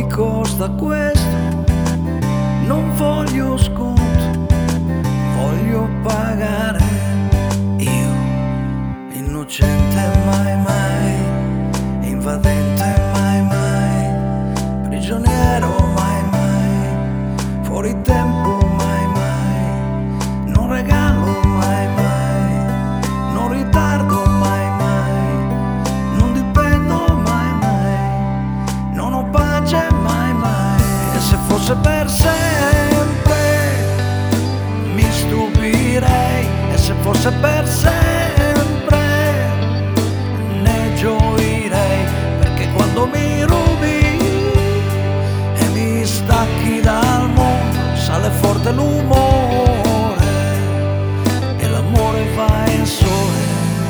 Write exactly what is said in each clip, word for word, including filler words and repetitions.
costa questo? Non voglio sconto, voglio pagare. Io, innocente mai mai, invadente mai mai, prigioniero mai mai, fuori tempo mai mai, non regalo mai mai, non ritardo mai mai, non dipendo mai mai, non ho pace mai mai. E se fosse per sempre mi stupirei, e se fosse per sempre ne gioirei, perché quando mi rubi e mi stacchi dal mondo sale forte l'umore e l'amore va in sole.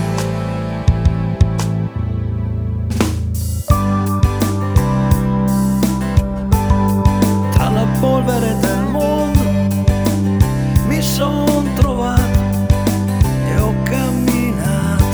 Tra la polvere del mondo mi son trovato e ho camminato,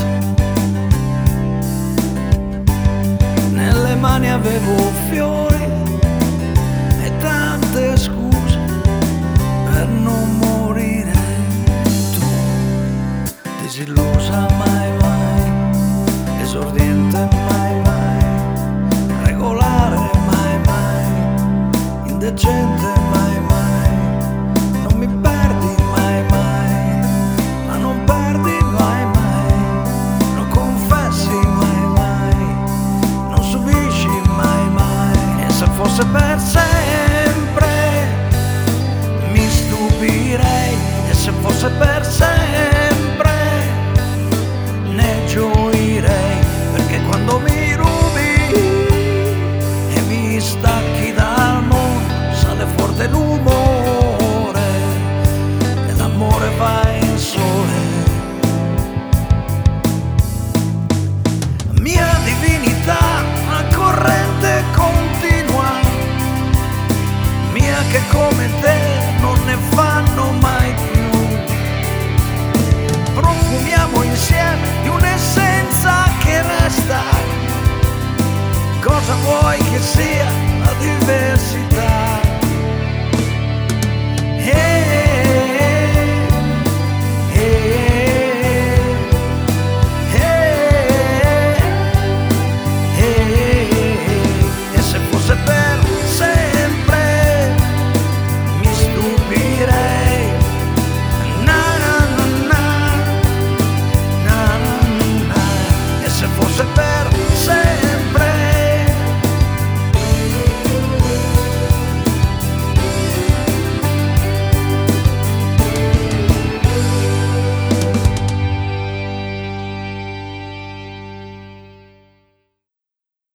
nelle mani avevo fiori e tante scuse per non morire. Tu, disillusa mai mai, esordiente mai mai, regolare mai mai, indecente mai mai, non mi perdi mai mai, ma non perdi mai mai, non confessi mai mai, non subisci mai mai. E se fosse per sempre mi stupirei, e se fosse per sempre ne gioirei, perché quando mi rubi e mi stacchi dal mondo sale forte l'umore e l'amore va in sole. Mia divinità, una corrente continua, mia che come te non ne fanno mai più. Profumiamo insieme di un'essenza che resta. Cosa vuoi che sia la diversità?